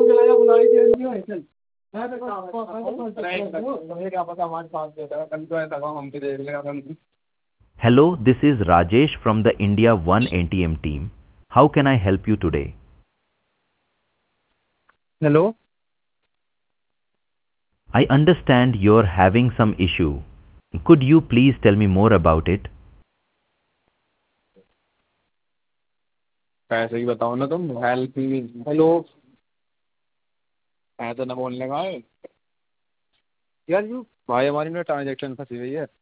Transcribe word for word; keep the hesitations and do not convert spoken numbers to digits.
Hello, this is Rajesh from the India One N T M team. How can I help you today? Hello. I understand you're having some issue. Could you please tell me more about it? पैसे ही बताओ ना तुम, help me. Hello. ऐसा ना बोलने का है यार। यू भाई, हमारी ना ट्रांजेक्शन फंसी हुई है।